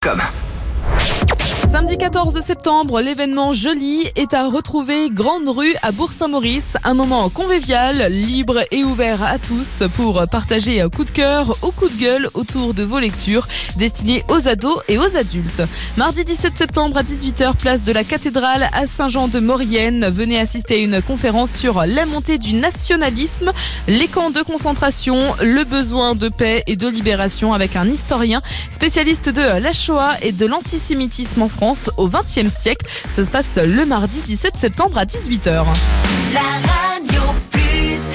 com. Samedi 14 septembre, l'événement Joli est à retrouver Grande Rue à Bourg-Saint-Maurice. Un moment convivial, libre et ouvert à tous pour partager coup de cœur ou coup de gueule autour de vos lectures destinées aux ados et aux adultes. Mardi 17 septembre à 18h, place de la Cathédrale à Saint-Jean-de-Maurienne. Venez assister à une conférence sur la montée du nationalisme, les camps de concentration, le besoin de paix et de libération avec un historien spécialiste de la Shoah et de l'antisémitisme en France au XXe siècle. Ça se passe le mardi 17 septembre à 18h.